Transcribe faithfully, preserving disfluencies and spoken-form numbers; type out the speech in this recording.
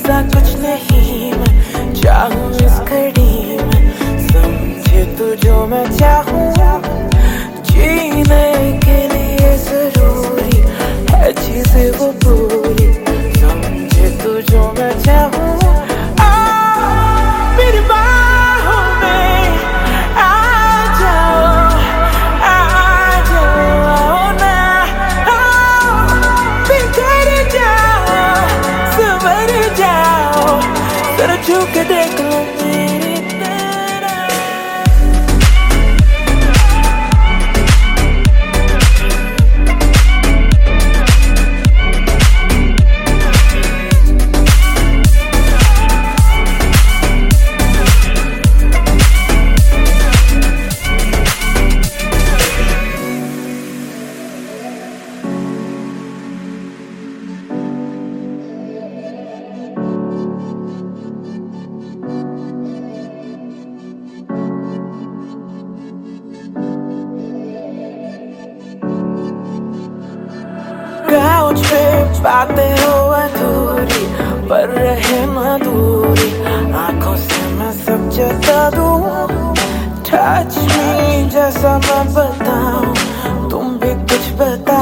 जैसा कुछ नहीं मैं चाहूँ इस घड़ी में, समझे तू जो मैं चाहूँ जीने के लिए जरूरी है चीजें वो पूरी, समझे तू जो मैं चाहूँ। मेरी बाहों में आ जाओ, आ जाओ ना, बिखर जाओ, संवर जाओ, जरा छू के देख लो मेरी तरह। काउच पे बातें हो अधूरी पर रहे मधुरी, आंखों से मैं सब जता दूं, टच मी जैसा मैं बताऊं, तुम भी कुछ बता